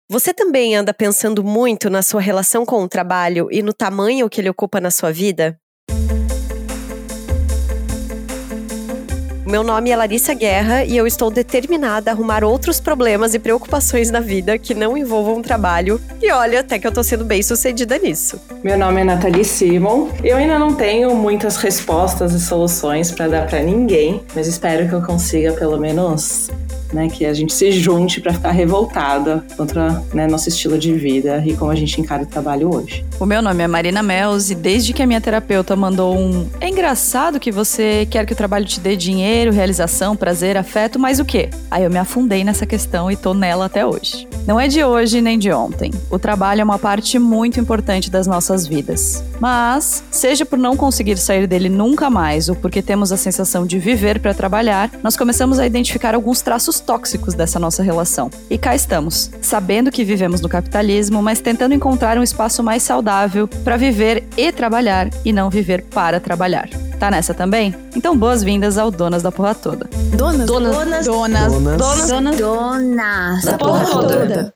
Você também anda pensando muito na sua relação com o trabalho e no tamanho que ele ocupa na sua vida? Meu nome é Larissa Guerra e eu estou determinada a arrumar outros problemas e preocupações na vida que não envolvam trabalho. E olha, até que eu tô sendo bem sucedida nisso. Meu nome é Nathalie Simon. Eu ainda não tenho muitas respostas e soluções para dar para ninguém, mas espero que eu consiga pelo menos, que a gente se junte para ficar revoltada contra nosso estilo de vida e como a gente encara o trabalho hoje. O meu nome é Marina Mels e desde que a minha terapeuta mandou é engraçado que você quer que o trabalho te dê dinheiro, realização, prazer, afeto, mas o quê? Aí eu me afundei nessa questão e tô nela até hoje. Não é de hoje nem de ontem. O trabalho é uma parte muito importante das nossas vidas. Mas, seja por não conseguir sair dele nunca mais ou porque temos a sensação de viver para trabalhar, nós começamos a identificar alguns traços tóxicos dessa nossa relação. E cá estamos, sabendo que vivemos no capitalismo, mas tentando encontrar um espaço mais saudável para viver e trabalhar e não viver para trabalhar. Tá nessa também? Então boas-vindas ao Donas da Porra Toda. Donas da Porra Toda.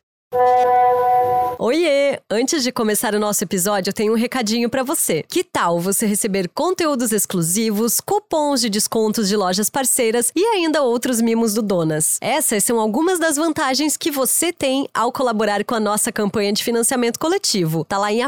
Oiê! Antes de começar o nosso episódio, eu tenho um recadinho pra você. Que tal você receber conteúdos exclusivos, cupons de descontos de lojas parceiras e ainda outros mimos do Donas? Essas são algumas das vantagens que você tem ao colaborar com a nossa campanha de financiamento coletivo. Tá lá em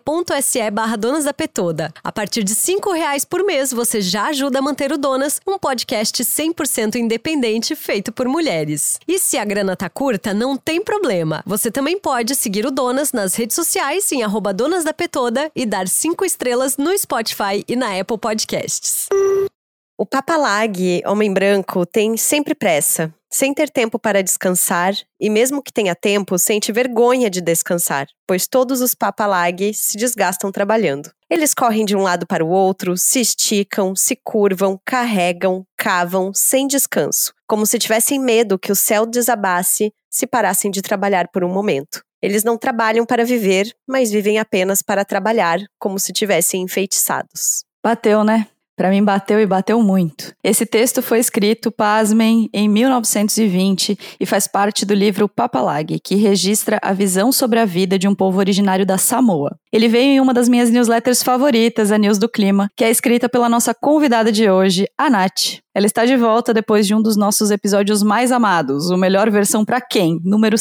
apoia.se/donasdapetoda. A partir de R$5 por mês, você já ajuda a manter o Donas, um podcast 100% independente feito por mulheres. E se a grana tá curta, não tem problema. Você também pode seguir o Donas nas redes sociais em @donasdapetoda e dar 5 estrelas no Spotify e na Apple Podcasts. O Papalag, homem branco, tem sempre pressa, sem ter tempo para descansar e mesmo que tenha tempo, sente vergonha de descansar, pois todos os Papalag se desgastam trabalhando. Eles correm de um lado para o outro, se esticam, se curvam, carregam, cavam, sem descanso, como se tivessem medo que o céu desabasse se parassem de trabalhar por um momento. Eles não trabalham para viver, mas vivem apenas para trabalhar, como se tivessem enfeitiçados. Bateu, né? Pra mim bateu e bateu muito. Esse texto foi escrito, pasmem, em 1920 e faz parte do livro Papalag, que registra a visão sobre a vida de um povo originário da Samoa. Ele veio em uma das minhas newsletters favoritas, a News do Clima, que é escrita pela nossa convidada de hoje, a Nath. Ela está de volta depois de um dos nossos episódios mais amados, o Melhor Versão Pra Quem, número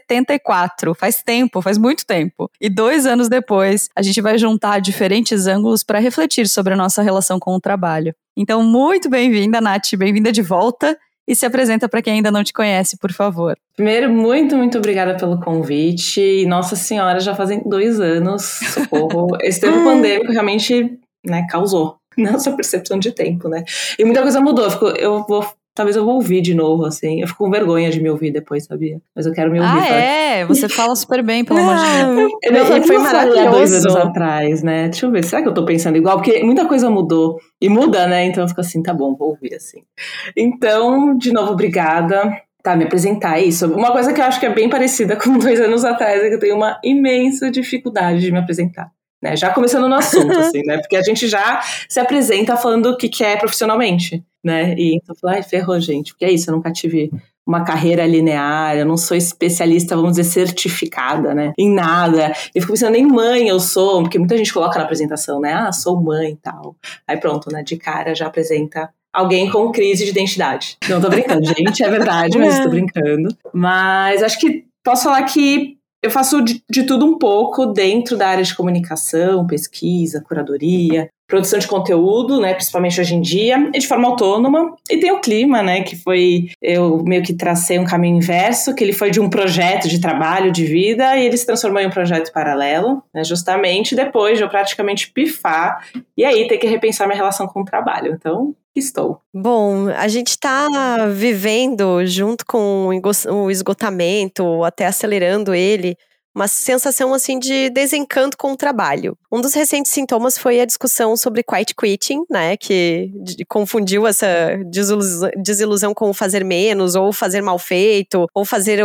74. Faz tempo, faz muito tempo. E 2 anos depois, a gente vai juntar diferentes ângulos para refletir sobre a nossa relação com o trabalho. Então, muito bem-vinda, Nath, bem-vinda de volta. E se apresenta para quem ainda não te conhece, por favor. Primeiro, muito obrigada pelo convite. E, nossa senhora, já fazem 2 anos, socorro. Esse tempo pandêmico realmente, causou nossa percepção de tempo, E muita coisa mudou. Talvez eu vou ouvir de novo, assim. Eu fico com vergonha de me ouvir depois, sabia? Mas eu quero me ouvir. Você fala super bem, pelo amor de Deus. Foi maravilhoso. 2 anos atrás, Deixa eu ver, será que eu tô pensando igual? Porque muita coisa mudou. E muda, Então eu fico assim, tá bom, vou ouvir, assim. Então, de novo, obrigada. Tá, me apresentar isso. Uma coisa que eu acho que é bem parecida com 2 anos atrás é que eu tenho uma imensa dificuldade de me apresentar. Já começando no assunto, assim, Porque a gente já se apresenta falando o que quer profissionalmente, E então eu falo, ferrou, gente, porque é isso, eu nunca tive uma carreira linear, eu não sou especialista, vamos dizer, certificada, em nada. Eu fico pensando, nem mãe eu sou, porque muita gente coloca na apresentação, sou mãe e tal. Aí pronto, de cara já apresenta alguém com crise de identidade. Não, tô brincando, gente, é verdade, mas estou brincando. Mas acho que posso falar que eu faço de tudo um pouco dentro da área de comunicação, pesquisa, curadoria, produção de conteúdo, principalmente hoje em dia, e de forma autônoma. E tem o Clima, que foi, eu meio que tracei um caminho inverso, que ele foi de um projeto de trabalho, de vida, e ele se transformou em um projeto paralelo, justamente depois de eu praticamente pifar, e aí ter que repensar minha relação com o trabalho. Então, estou. Bom, a gente está vivendo, junto com o esgotamento, até acelerando ele, uma sensação assim de desencanto com o trabalho. Um dos recentes sintomas foi a discussão sobre quiet quitting, que confundiu essa desilusão com o fazer menos, ou fazer mal feito, ou fazer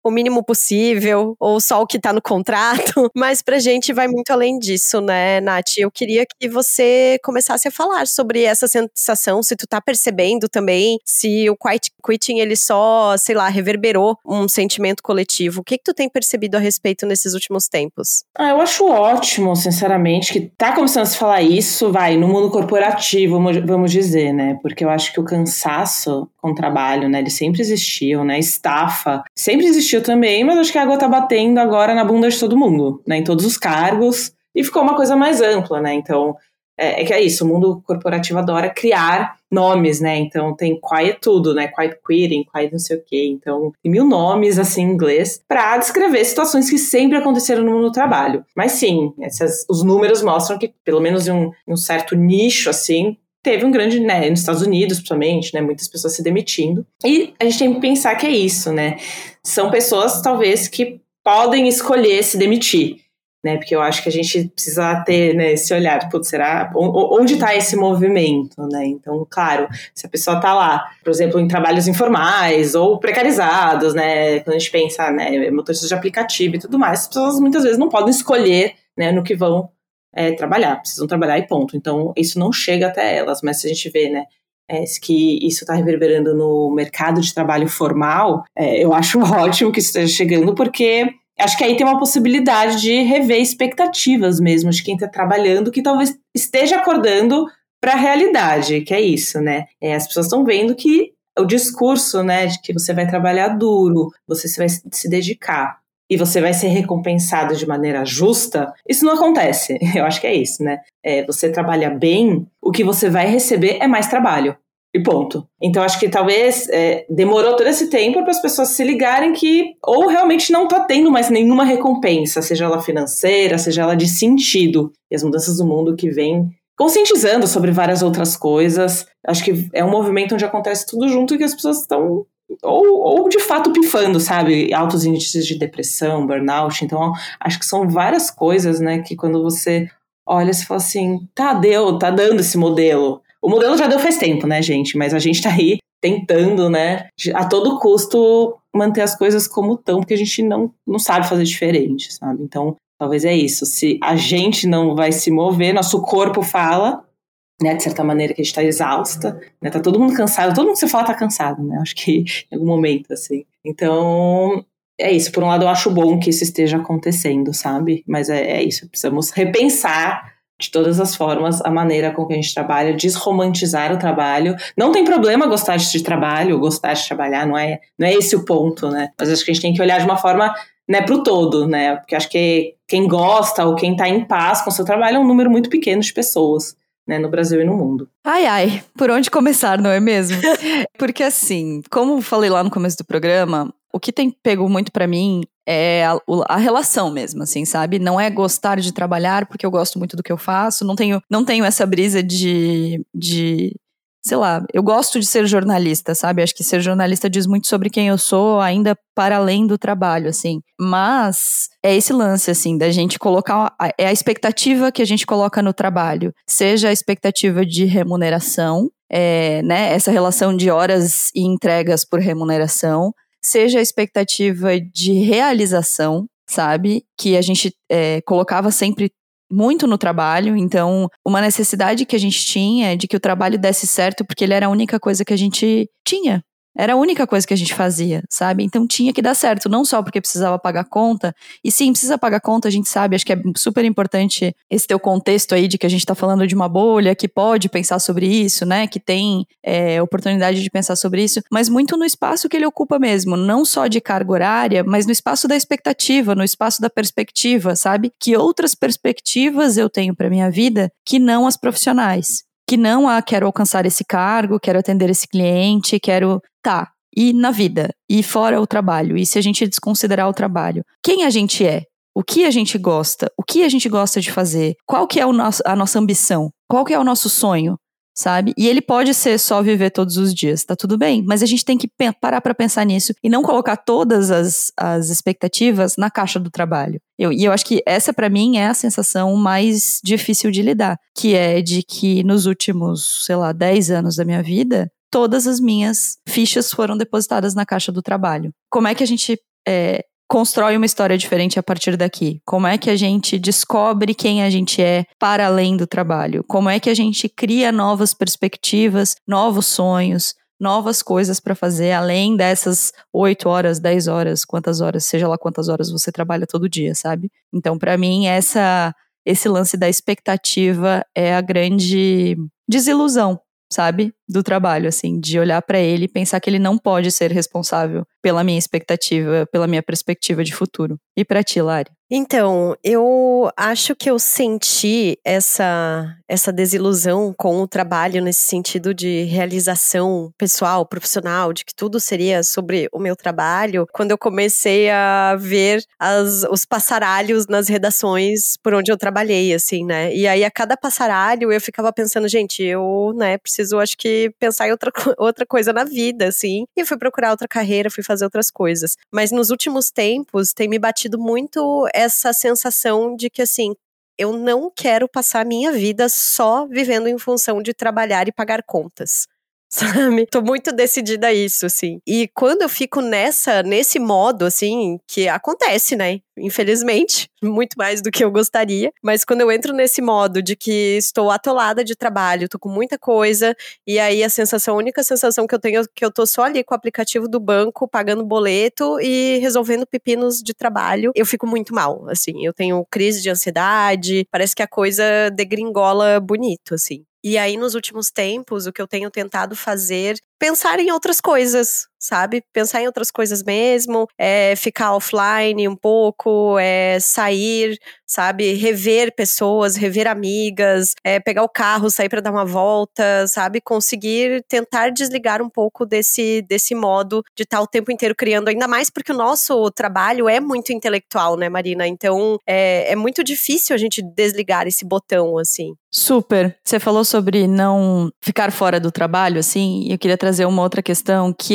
o mínimo possível, ou só o que tá no contrato, mas pra gente vai muito além disso, né, Nath? Eu queria que você começasse a falar sobre essa sensação, se tu tá percebendo também, se o quiet quitting, ele só, sei lá, reverberou um sentimento coletivo. O que tu tem percebido a respeito nesses últimos tempos? Eu acho ótimo, sinceramente, que tá começando a se falar isso, no mundo corporativo, vamos dizer, né? Porque eu acho que o cansaço com o trabalho, né, ele sempre existiu, né? Estafa sempre existiu também, mas acho que a água tá batendo agora na bunda de todo mundo, né? Em todos os cargos, e ficou uma coisa mais ampla, né? Então, que é isso, o mundo corporativo adora criar nomes, né? Então tem quiet tudo, né? Quiet quitting, quiet não sei o quê. Então tem 1000 nomes, assim, em inglês, para descrever situações que sempre aconteceram no mundo do trabalho. Mas sim, os números mostram que, pelo menos em um certo nicho, assim, teve um grande, né? Nos Estados Unidos, principalmente, né? Muitas pessoas se demitindo. E a gente tem que pensar que é isso, né? São pessoas, talvez, que podem escolher se demitir. Né, porque eu acho que a gente precisa ter, né, esse olhar, será? Onde está esse movimento, né? Então, claro, se a pessoa está lá, por exemplo, em trabalhos informais ou precarizados, né, quando a gente pensa, né, motoristas de aplicativo e tudo mais, as pessoas muitas vezes não podem escolher, né, no que vão trabalhar, precisam trabalhar e ponto. Então, isso não chega até elas, mas se a gente vê, né, que isso está reverberando no mercado de trabalho formal, eu acho ótimo que isso esteja chegando, porque acho que aí tem uma possibilidade de rever expectativas mesmo de quem está trabalhando, que talvez esteja acordando para a realidade, que é isso, né? As pessoas estão vendo que o discurso, né, de que você vai trabalhar duro, você vai se dedicar e você vai ser recompensado de maneira justa, isso não acontece. Eu acho que é isso, né? Você trabalha bem, o que você vai receber é mais trabalho. E ponto. Então, acho que talvez demorou todo esse tempo para as pessoas se ligarem que ou realmente não está tendo mais nenhuma recompensa, seja ela financeira, seja ela de sentido. E as mudanças do mundo que vêm conscientizando sobre várias outras coisas. Acho que é um movimento onde acontece tudo junto e que as pessoas estão ou de fato pifando, sabe? Altos índices de depressão, burnout. Então, acho que são várias coisas, né, que quando você olha, você fala assim, tá dando esse modelo. O modelo já deu faz tempo, né, gente? Mas a gente tá aí tentando, né, a todo custo manter as coisas como estão, porque a gente não sabe fazer diferente, sabe? Então, talvez é isso. Se a gente não vai se mover, nosso corpo fala, né, de certa maneira, que a gente tá exausta, né? Tá todo mundo cansado. Todo mundo que você fala tá cansado, né? Acho que em algum momento, assim. Então, é isso. Por um lado, eu acho bom que isso esteja acontecendo, sabe? Mas é isso. Precisamos repensar de todas as formas, a maneira com que a gente trabalha, desromantizar o trabalho. Não tem problema gostar de trabalho, gostar de trabalhar, não é esse o ponto, né? Mas acho que a gente tem que olhar de uma forma, né, pro todo, né? Porque acho que quem gosta ou quem tá em paz com o seu trabalho é um número muito pequeno de pessoas, né, no Brasil e no mundo. Ai, por onde começar, não é mesmo? Porque assim, como falei lá no começo do programa, o que tem pego muito pra mim é a relação mesmo, assim, sabe? Não é gostar de trabalhar porque eu gosto muito do que eu faço, não tenho essa brisa de sei lá, eu gosto de ser jornalista, sabe? Acho que ser jornalista diz muito sobre quem eu sou, ainda para além do trabalho, assim. Mas é esse lance, assim, da gente colocar... É a expectativa que a gente coloca no trabalho. Seja a expectativa de remuneração, né? Essa relação de horas e entregas por remuneração. Seja a expectativa de realização, sabe? Que a gente colocava sempre muito no trabalho, então uma necessidade que a gente tinha de que o trabalho desse certo porque ele era a única coisa que a gente tinha. Era a única coisa que a gente fazia, sabe? Então tinha que dar certo, não só porque precisava pagar conta, e sim, precisa pagar conta, a gente sabe, acho que é super importante esse teu contexto aí de que a gente tá falando de uma bolha que pode pensar sobre isso, né? Que tem oportunidade de pensar sobre isso, mas muito no espaço que ele ocupa mesmo, não só de carga horária, mas no espaço da expectativa, no espaço da perspectiva, sabe? Que outras perspectivas eu tenho pra minha vida que não as profissionais. Que não quero alcançar esse cargo, quero atender esse cliente, e na vida, e fora o trabalho, e se a gente desconsiderar o trabalho, quem a gente é? O que a gente gosta? O que a gente gosta de fazer? Qual que é a nossa ambição? Qual que é o nosso sonho? Sabe? E ele pode ser só viver todos os dias, tá tudo bem, mas a gente tem que parar pra pensar nisso e não colocar todas as expectativas na caixa do trabalho. E eu acho que essa pra mim é a sensação mais difícil de lidar, que é de que nos últimos, 10 anos da minha vida, todas as minhas fichas foram depositadas na caixa do trabalho. Como é que a gente constrói uma história diferente a partir daqui? Como é que a gente descobre quem a gente é para além do trabalho? Como é que a gente cria novas perspectivas, novos sonhos, novas coisas para fazer, além dessas 8 horas, 10 horas, quantas horas, seja lá quantas horas você trabalha todo dia, sabe? Então, para mim, esse lance da expectativa é a grande desilusão, sabe? Do trabalho, assim, de olhar para ele e pensar que ele não pode ser responsável pela minha expectativa, pela minha perspectiva de futuro. E pra ti, Lari? Então, eu acho que eu senti essa desilusão com o trabalho nesse sentido de realização pessoal, profissional, de que tudo seria sobre o meu trabalho, quando eu comecei a ver os passaralhos nas redações por onde eu trabalhei, assim, né? E aí, a cada passaralho, eu ficava pensando, gente, eu, né, preciso, acho que, pensar em outra coisa na vida, assim. E fui procurar outra carreira, fui fazer outras coisas. Mas nos últimos tempos, tem me batido muito essa sensação de que, assim, eu não quero passar a minha vida só vivendo em função de trabalhar e pagar contas, sabe? Tô muito decidida a isso, assim. E quando eu fico nesse modo, assim, que acontece, né? Infelizmente, muito mais do que eu gostaria. Mas quando eu entro nesse modo de que estou atolada de trabalho, tô com muita coisa, e aí a única sensação que eu tenho é que eu tô só ali com o aplicativo do banco, pagando boleto e resolvendo pepinos de trabalho, eu fico muito mal, assim. Eu tenho crise de ansiedade, parece que a coisa degringola bonito, assim. E aí, nos últimos tempos, o que eu tenho tentado fazer, pensar em outras coisas, sabe? Pensar em outras coisas mesmo, ficar offline um pouco, sair, sabe? Rever pessoas, rever amigas, pegar o carro, sair pra dar uma volta, sabe? Conseguir tentar desligar um pouco desse modo de estar o tempo inteiro criando, ainda mais porque o nosso trabalho é muito intelectual, né, Marina? Então, é muito difícil a gente desligar esse botão, assim. Super. Você falou sobre não ficar fora do trabalho, assim, e eu queria trazer uma outra questão que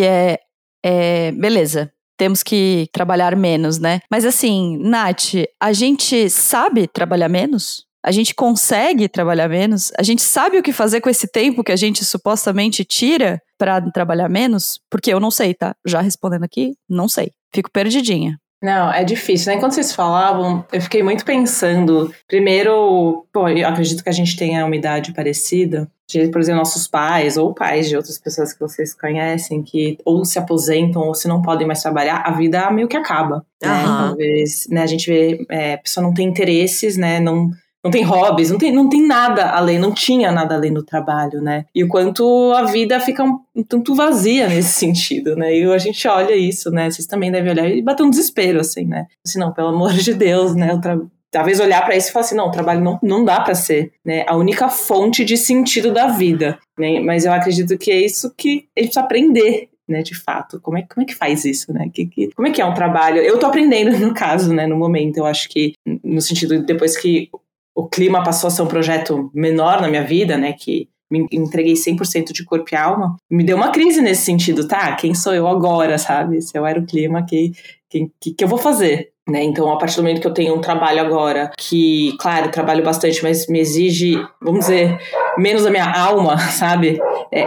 beleza, temos que trabalhar menos, né? Mas assim, Nath, a gente sabe trabalhar menos? A gente consegue trabalhar menos? A gente sabe o que fazer com esse tempo que a gente supostamente tira para trabalhar menos? Porque eu não sei, tá? Já respondendo aqui, não sei. Fico perdidinha. Não, é difícil, né? Enquanto vocês falavam, eu fiquei muito pensando. Primeiro, eu acredito que a gente tenha uma idade parecida. Por exemplo, nossos pais ou pais de outras pessoas que vocês conhecem, que ou se aposentam ou se não podem mais trabalhar, a vida meio que acaba. Né? Talvez, né, a gente vê, a pessoa não tem interesses, né? Não tem hobbies, não tem nada além, não tinha nada além do trabalho, né? E o quanto a vida fica um tanto vazia nesse sentido, né? E a gente olha isso, né? Vocês também devem olhar e bater um desespero, assim, né? Assim, não, pelo amor de Deus, né? Talvez olhar para isso e falar assim, não, o trabalho não dá para ser, né, a única fonte de sentido da vida, né? Mas eu acredito que é isso que a gente precisa aprender, né, de fato. Como é que faz isso, né? Como é que é um trabalho? Eu tô aprendendo, no caso, né, no momento. Eu acho que, no sentido, depois que o clima passou a ser um projeto menor na minha vida, né, que me entreguei 100% de corpo e alma, me deu uma crise nesse sentido, tá? Quem sou eu agora, sabe? Se eu era o clima, que eu vou fazer? Né? Então, a partir do momento que eu tenho um trabalho agora, que, claro, trabalho bastante, mas me exige, vamos dizer, menos da minha alma, sabe?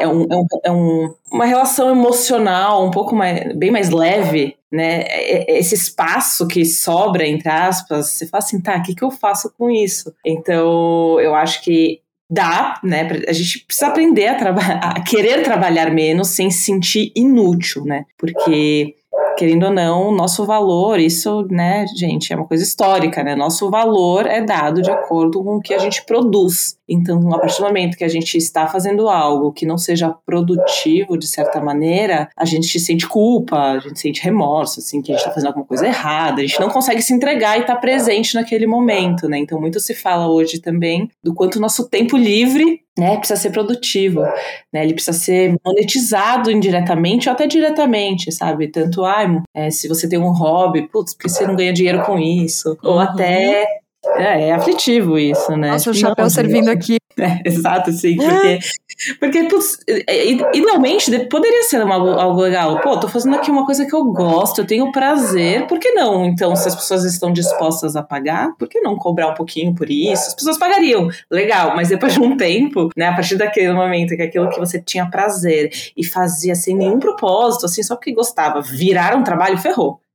Uma relação emocional um pouco bem mais leve, né? Esse espaço que sobra, entre aspas, você fala assim, tá, o que eu faço com isso? Então, eu acho que dá, né? A gente precisa aprender a querer trabalhar menos sem se sentir inútil, né? Porque, querendo ou não, nosso valor, isso, né, gente, é uma coisa histórica, né? Nosso valor é dado de acordo com o que a gente produz. Então, a partir do momento que a gente está fazendo algo que não seja produtivo, de certa maneira, a gente sente culpa, a gente sente remorso, assim, que a gente está fazendo alguma coisa errada, a gente não consegue se entregar e estar presente naquele momento, né? Então, muito se fala hoje também do quanto o nosso tempo livre, né, precisa ser produtivo, né? Ele precisa ser monetizado indiretamente ou até diretamente, sabe? Tanto, se você tem um hobby, putz, por que você não ganha dinheiro com isso? Ou até... É aflitivo isso, né? Nossa, o chapéu servindo aqui. Exato, sim, porque putz, idealmente poderia ser algo legal. Pô, tô fazendo aqui uma coisa que eu gosto, eu tenho prazer, por que não? Então, se as pessoas estão dispostas a pagar, por que não cobrar um pouquinho por isso? As pessoas pagariam, legal, mas depois de um tempo, né, a partir daquele momento que aquilo que você tinha prazer e fazia sem nenhum propósito, assim, só porque gostava, virar um trabalho, ferrou.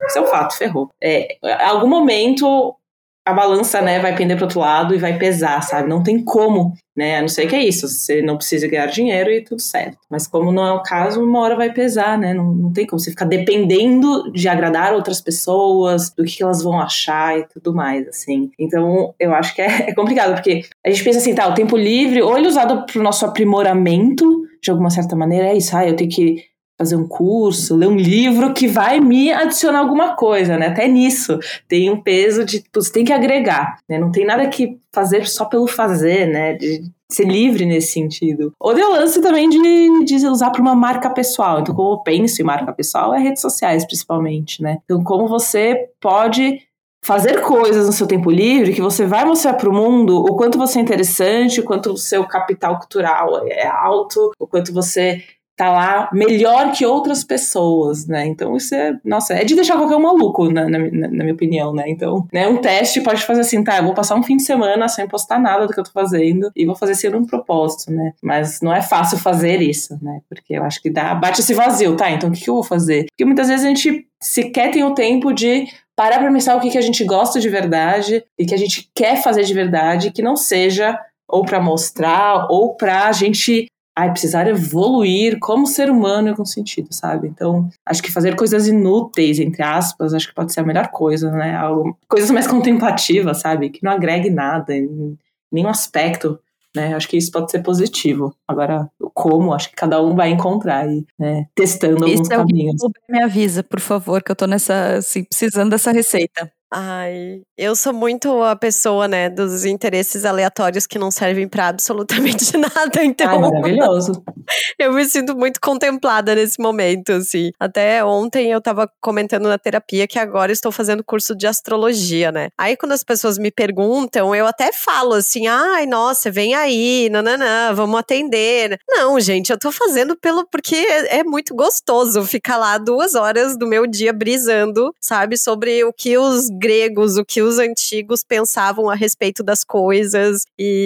Isso é um fato, ferrou. Em algum momento a balança, né, vai pender pro outro lado e vai pesar, sabe? Não tem como, né? A não ser que é isso, você não precisa ganhar dinheiro e tudo certo. Mas como não é o caso, uma hora vai pesar, né? Não tem como você ficar dependendo de agradar outras pessoas, do que elas vão achar e tudo mais, assim. Então, eu acho que é complicado, porque a gente pensa assim, tá, o tempo livre, ou ele é usado pro nosso aprimoramento, de alguma certa maneira, é isso, eu tenho que fazer um curso, ler um livro que vai me adicionar alguma coisa, né? Até nisso tem um peso de, você tem que agregar, né? Não tem nada que fazer só pelo fazer, né? De ser livre nesse sentido. Ou deu lance também de usar para uma marca pessoal. Então, como eu penso em marca pessoal, é redes sociais, principalmente, né? Então, como você pode fazer coisas no seu tempo livre que você vai mostrar para o mundo o quanto você é interessante, o quanto o seu capital cultural é alto, o quanto você tá lá melhor que outras pessoas, né? Então isso é de deixar qualquer um maluco, na minha opinião, né? Então, né, um teste pode fazer assim, tá, eu vou passar um fim de semana sem postar nada do que eu tô fazendo e vou fazer sendo um propósito, né? Mas não é fácil fazer isso, né? Porque eu acho que bate esse vazio, tá? Então o que eu vou fazer? Porque muitas vezes a gente sequer tem o tempo de parar pra pensar o que a gente gosta de verdade e que a gente quer fazer de verdade, que não seja ou pra mostrar ou pra gente precisar evoluir como ser humano em algum sentido, sabe? Então, acho que fazer coisas inúteis, entre aspas, acho que pode ser a melhor coisa, né? Coisas mais contemplativas, sabe? Que não agregue nada, em nenhum aspecto, né? Acho que isso pode ser positivo. Agora, como, acho que cada um vai encontrar aí, né? Testando alguns caminhos. Me avisa, por favor, que eu tô assim, precisando dessa receita. Ai, eu sou muito a pessoa, né, dos interesses aleatórios que não servem pra absolutamente nada, então... maravilhoso. Eu me sinto muito contemplada nesse momento, assim. Até ontem eu tava comentando na terapia que agora estou fazendo curso de astrologia, né? Aí quando as pessoas me perguntam, eu até falo assim, ai, nossa, vem aí, nananã, vamos atender. Não, gente, eu tô fazendo porque é muito gostoso ficar lá 2 horas do meu dia brisando, sabe, sobre o que os gregos, o que os antigos pensavam a respeito das coisas,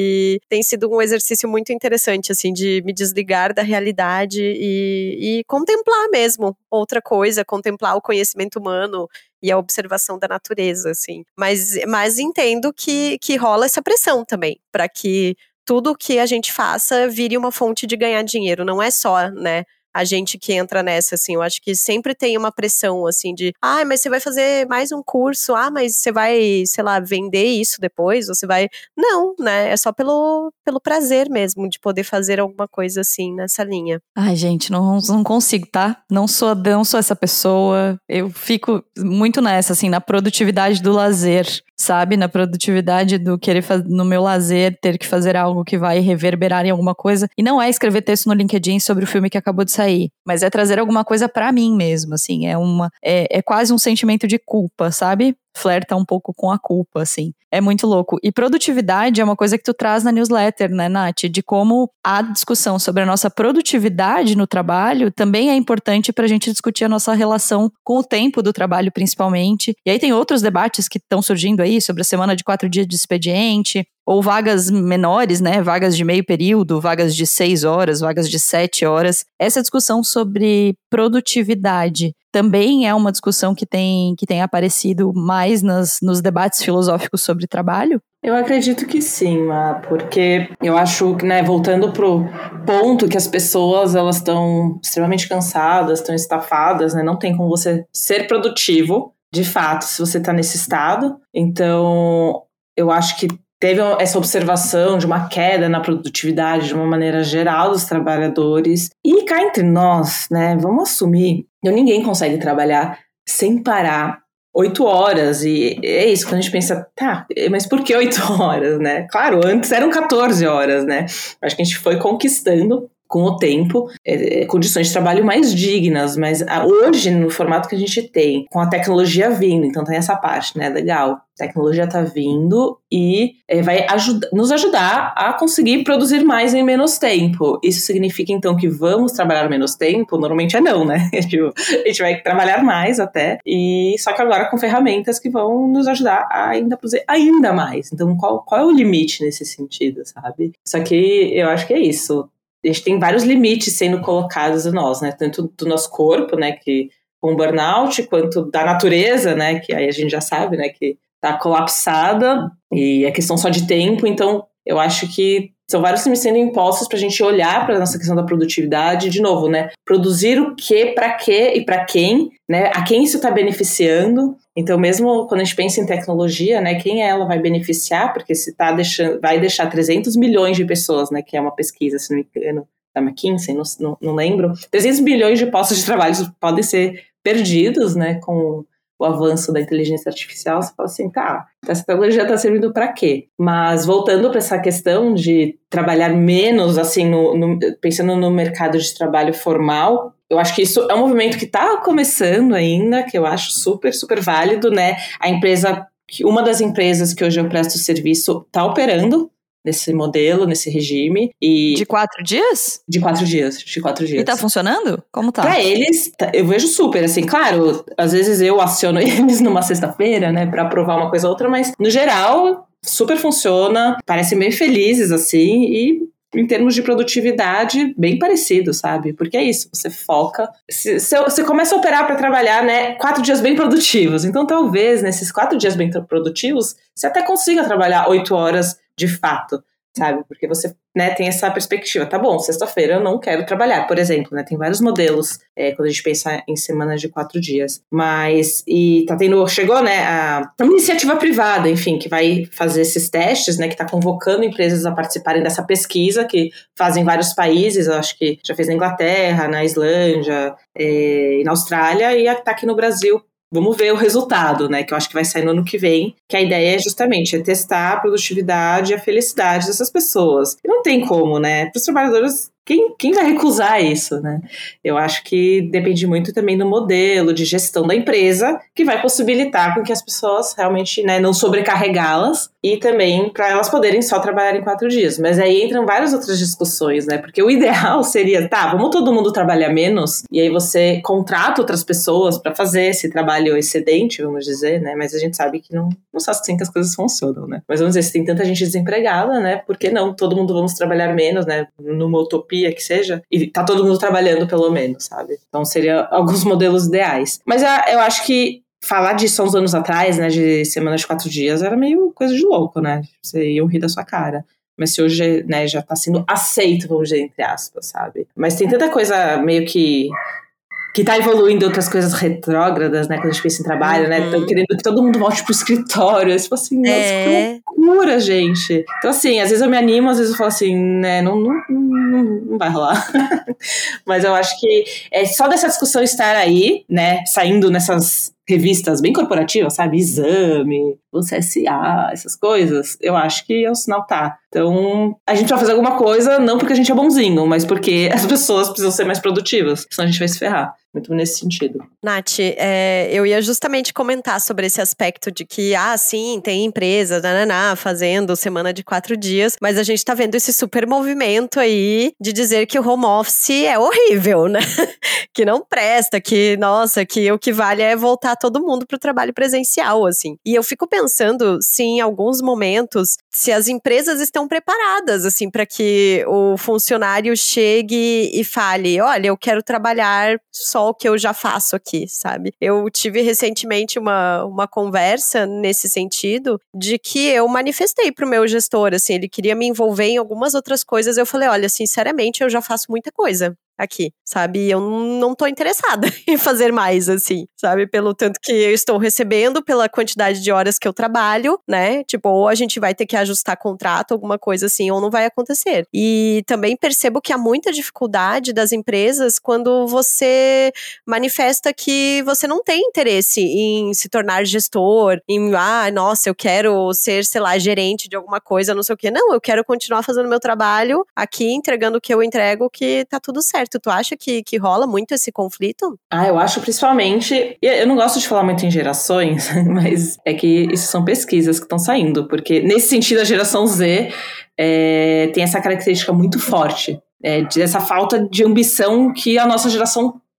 e tem sido um exercício muito interessante, assim, de me desligar da realidade e contemplar mesmo outra coisa, contemplar o conhecimento humano e a observação da natureza, assim. Mas entendo que rola essa pressão também, para que tudo que a gente faça vire uma fonte de ganhar dinheiro, não é só, né, a gente que entra nessa, assim, eu acho que sempre tem uma pressão, assim, de, mas você vai fazer mais um curso, mas você vai, sei lá, vender isso depois, você vai... Não, né, é só pelo prazer mesmo, de poder fazer alguma coisa, assim, nessa linha. Ai, gente, não consigo, tá? Não sou essa pessoa, eu fico muito nessa, assim, na produtividade do lazer, sabe? Na produtividade do querer no meu lazer, ter que fazer algo que vai reverberar em alguma coisa. E não é escrever texto no LinkedIn sobre o filme que acabou de sair, mas é trazer alguma coisa pra mim mesmo, assim. É quase um sentimento de culpa, sabe? Flerta um pouco com a culpa, assim. É muito louco. E produtividade é uma coisa que tu traz na newsletter, né, Nath? De como a discussão sobre a nossa produtividade no trabalho também é importante pra gente discutir a nossa relação com o tempo do trabalho, principalmente. E aí tem outros debates que estão surgindo aí sobre a semana de 4 dias de expediente, ou vagas menores, né? Vagas de meio período, vagas de 6 horas, vagas de 7 horas. Essa discussão sobre produtividade também é uma discussão que tem aparecido mais nos debates filosóficos sobre trabalho? Eu acredito que sim, porque eu acho que, né, voltando pro ponto que as pessoas, elas estão extremamente cansadas, estão estafadas, né, não tem como você ser produtivo, de fato, se você está nesse estado. Então, eu acho que teve essa observação de uma queda na produtividade de uma maneira geral dos trabalhadores. E cá entre nós, né, vamos assumir, ninguém consegue trabalhar sem parar 8 horas, e é isso, quando a gente pensa, tá, mas por que 8 horas, né? Claro, antes eram 14 horas, né? Acho que a gente foi conquistando com o tempo, condições de trabalho mais dignas, mas hoje, no formato que a gente tem, com a tecnologia vindo, então tem essa parte, né, legal, a tecnologia tá vindo e vai nos ajudar a conseguir produzir mais em menos tempo. Isso significa, então, que vamos trabalhar menos tempo? Normalmente não, né? A gente vai trabalhar mais até, só que agora com ferramentas que vão nos ajudar a ainda produzir ainda mais. Então, qual é o limite nesse sentido, sabe? Só que eu acho que é isso. A gente tem vários limites sendo colocados a nós, né? Tanto do nosso corpo, né? Que com o burnout, quanto da natureza, né, que aí a gente já sabe, né, que está colapsada e é questão só de tempo. Então, eu acho que são vários filmes sendo impostos para a gente olhar para a nossa questão da produtividade, de novo, né, produzir o quê, para quê e para quem, né, a quem isso está beneficiando. Então, mesmo quando a gente pensa em tecnologia, né, quem ela vai beneficiar, porque se vai deixar 300 milhões de pessoas, né, que é uma pesquisa, se não me engano, da McKinsey, não lembro, 300 milhões de postos de trabalho podem ser perdidos, né, com o avanço da inteligência artificial. Você fala assim, tá, essa tecnologia está servindo para quê? Mas voltando para essa questão de trabalhar menos, assim, pensando no mercado de trabalho formal, eu acho que isso é um movimento que está começando ainda, que eu acho super, super válido, né? Uma das empresas que hoje eu presto serviço está operando nesse modelo, nesse regime. E de 4 dias? De 4 dias. E tá funcionando? Como tá? Pra eles, eu vejo super, assim, claro, às vezes eu aciono eles numa sexta-feira, né, pra provar uma coisa ou outra, mas no geral, super funciona, parecem bem felizes, assim, e em termos de produtividade, bem parecido, sabe? Porque é isso, você foca, você começa a operar para trabalhar, né, 4 dias bem produtivos, então talvez nesses 4 dias bem produtivos, você até consiga trabalhar 8 horas de fato, sabe? Porque você, né, tem essa perspectiva. Tá bom, sexta-feira eu não quero trabalhar, por exemplo, né? Tem vários modelos quando a gente pensa em semanas de 4 dias. Mas, chegou, né, uma iniciativa privada, enfim, que vai fazer esses testes, né, que tá convocando empresas a participarem dessa pesquisa, que fazem vários países, eu acho que já fez na Inglaterra, na Islândia, e na Austrália, e tá aqui no Brasil. Vamos ver o resultado, né, que eu acho que vai sair no ano que vem, que a ideia é justamente testar a produtividade e a felicidade dessas pessoas. E não tem como, né, para os trabalhadores, quem vai recusar isso, né? Eu acho que depende muito também do modelo de gestão da empresa, que vai possibilitar com que as pessoas realmente, né, não sobrecarregá-las, e também para elas poderem só trabalhar em 4 dias. Mas aí entram várias outras discussões, né? Porque o ideal seria, vamos todo mundo trabalhar menos, e aí você contrata outras pessoas para fazer esse trabalho excedente, vamos dizer, né? Mas a gente sabe que não só assim que as coisas funcionam, né? Mas vamos dizer, se tem tanta gente desempregada, né? Por que não? Todo mundo vamos trabalhar menos, né? Numa utopia que seja, e tá todo mundo trabalhando pelo menos, sabe? Então seria alguns modelos ideais. Mas eu acho que falar disso há uns anos atrás, né, de semanas de 4 dias, era meio coisa de louco, né? Você ia rir da sua cara. Mas se hoje, né, já tá sendo aceito, vamos dizer, entre aspas, sabe? Mas tem tanta coisa meio que tá evoluindo, outras coisas retrógradas, né, quando a gente pensa em trabalho, né, estão querendo que todo mundo volte pro escritório, tipo assim, nossa, que loucura, gente. Então, assim, às vezes eu me animo, às vezes eu falo assim, né, não vai rolar. Mas eu acho que só dessa discussão estar aí, né, saindo nessas revistas bem corporativas, sabe, Exame, o CSA, essas coisas, eu acho que é um sinal, Então, a gente vai fazer alguma coisa, não porque a gente é bonzinho, mas porque as pessoas precisam ser mais produtivas, senão a gente vai se ferrar. Muito nesse sentido. Nath, eu ia justamente comentar sobre esse aspecto de que, sim, tem empresa, fazendo semana de 4 dias, mas a gente tá vendo esse super movimento aí de dizer que o home office é horrível, né? Que não presta, que, nossa, que o que vale é voltar todo mundo pro trabalho presencial, assim. E eu fico pensando, se em alguns momentos, se as empresas estão preparadas, assim, para que o funcionário chegue e fale, olha, eu quero trabalhar só o que eu já faço aqui, sabe? Eu tive recentemente uma conversa nesse sentido, de que eu manifestei pro meu gestor, assim, ele queria me envolver em algumas outras coisas, eu falei, olha, sinceramente, eu já faço muita coisa aqui, sabe? E eu não tô interessada em fazer mais, assim, sabe? Pelo tanto que eu estou recebendo, pela quantidade de horas que eu trabalho, né? Tipo, ou a gente vai ter que ajustar contrato, alguma coisa assim, ou não vai acontecer. E também percebo que há muita dificuldade das empresas quando você manifesta que você não tem interesse em se tornar gestor, em, nossa, eu quero ser, sei lá, gerente de alguma coisa, não sei o quê. Não, eu quero continuar fazendo meu trabalho aqui, entregando o que eu entrego, que tá tudo certo. Tu acha que rola muito esse conflito? Eu acho principalmente... Eu não gosto de falar muito em gerações, mas é que isso são pesquisas que estão saindo, porque nesse sentido a geração Z tem essa característica muito forte, dessa falta de ambição que a nossa geração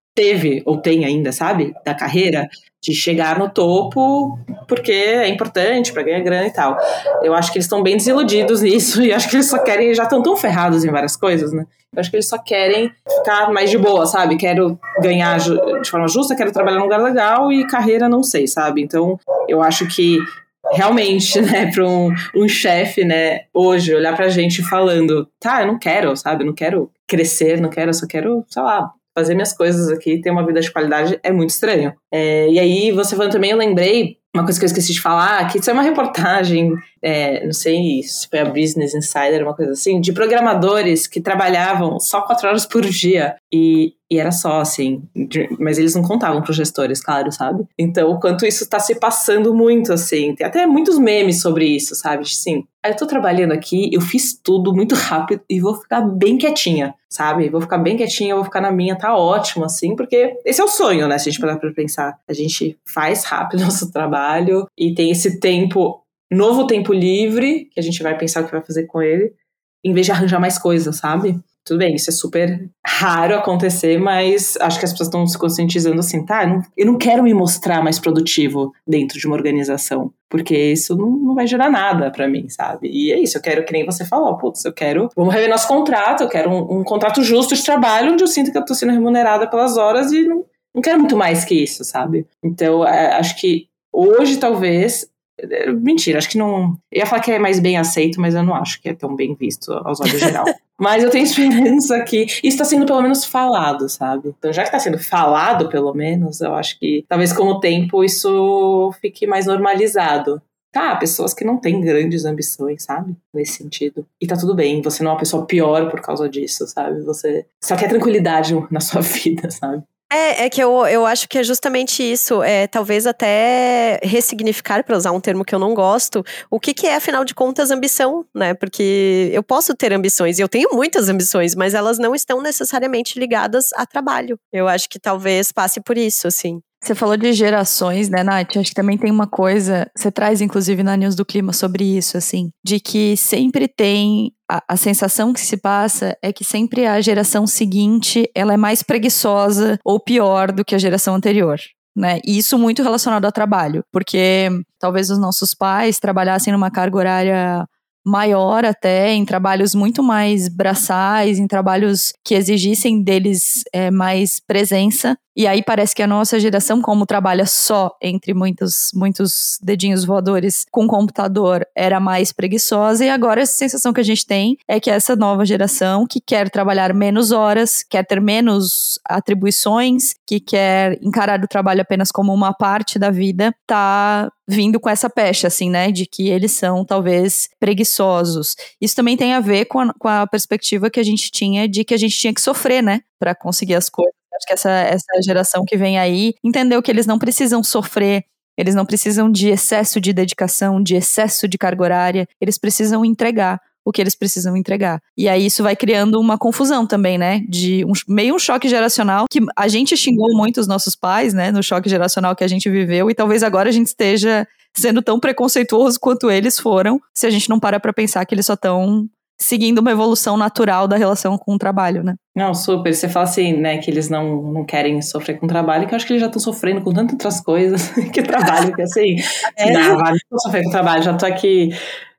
teve, ou tem ainda, sabe? Da carreira, de chegar no topo, porque é importante para ganhar grana e tal. Eu acho que eles estão bem desiludidos nisso, e acho que eles só querem, já estão tão ferrados em várias coisas, né? Eu acho que eles só querem ficar mais de boa, sabe? Quero ganhar de forma justa, quero trabalhar num lugar legal, e carreira não sei, sabe? Então, eu acho que realmente, né, para um chefe, né, hoje, olhar pra gente falando, tá, eu não quero, sabe? Eu não quero crescer, não quero, eu só quero, sei lá, fazer minhas coisas aqui, ter uma vida de qualidade, é muito estranho. E aí, você falando também, eu lembrei uma coisa que eu esqueci de falar, que isso é uma reportagem, não sei se foi a Business Insider, uma coisa assim, de programadores que trabalhavam só 4 horas por dia. E era só, assim, mas eles não contavam para os gestores, claro, sabe? Então, o quanto isso está se passando muito, assim, tem até muitos memes sobre isso, sabe? Assim, eu tô trabalhando aqui, eu fiz tudo muito rápido e vou ficar bem quietinha, sabe? Vou ficar bem quietinha, vou ficar na minha, tá ótimo, assim, porque esse é o sonho, né? Se a gente parar pra pensar, a gente faz rápido nosso trabalho e tem esse tempo, novo tempo livre, que a gente vai pensar o que vai fazer com ele, em vez de arranjar mais coisas, sabe? Tudo bem, isso é super raro acontecer, mas acho que as pessoas estão se conscientizando assim, tá, eu não quero me mostrar mais produtivo dentro de uma organização, porque isso não vai gerar nada pra mim, sabe? E é isso, eu quero, que nem você falou, putz, vamos rever nosso contrato, eu quero um contrato justo de trabalho, onde eu sinto que eu tô sendo remunerada pelas horas e não quero muito mais que isso, sabe? Então, acho que hoje, talvez... Mentira, acho que não... Eu ia falar que é mais bem aceito, mas eu não acho que é tão bem visto aos olhos geral. Mas eu tenho esperança que isso está sendo pelo menos falado, sabe? Então, já que está sendo falado, pelo menos, eu acho que talvez com o tempo isso fique mais normalizado. Tá, pessoas que não têm grandes ambições, sabe? Nesse sentido. E tá tudo bem, você não é uma pessoa pior por causa disso, sabe? Você só quer tranquilidade na sua vida, sabe? É que eu acho que é justamente isso, talvez até ressignificar, para usar um termo que eu não gosto, o que é, afinal de contas, ambição, né? Porque eu posso ter ambições, e eu tenho muitas ambições, mas elas não estão necessariamente ligadas a trabalho. Eu acho que talvez passe por isso, assim. Você falou de gerações, né, Nath? Acho que também tem uma coisa, você traz inclusive na News do Clima sobre isso, assim, de que sempre tem, a sensação que se passa é que sempre a geração seguinte, ela é mais preguiçosa ou pior do que a geração anterior. Né? E isso muito relacionado ao trabalho, porque talvez os nossos pais trabalhassem numa carga horária maior até, em trabalhos muito mais braçais, em trabalhos que exigissem deles mais presença. E aí parece que a nossa geração, como trabalha só, entre muitos dedinhos voadores, com computador, era mais preguiçosa. E agora a sensação que a gente tem é que essa nova geração, que quer trabalhar menos horas, quer ter menos atribuições, que quer encarar o trabalho apenas como uma parte da vida, tá vindo com essa pecha, assim, né, de que eles são, talvez, preguiçosos. Isso também tem a ver com a perspectiva que a gente tinha de que a gente tinha que sofrer, né, para conseguir as coisas. Acho que essa geração que vem aí entendeu que eles não precisam sofrer, eles não precisam de excesso de dedicação, de excesso de carga horária, eles precisam entregar o que eles precisam entregar. E aí isso vai criando uma confusão também, né? De meio um choque geracional, que a gente xingou muito os nossos pais, né? No choque geracional que a gente viveu, e talvez agora a gente esteja sendo tão preconceituoso quanto eles foram, se a gente não para pra pensar que eles só estão seguindo uma evolução natural da relação com o trabalho, né? Não, super. Você fala assim, né, que eles não querem sofrer com trabalho, que eu acho que eles já estão sofrendo com tantas outras coisas que trabalho, que assim, não vou sofrer com trabalho, já tô aqui,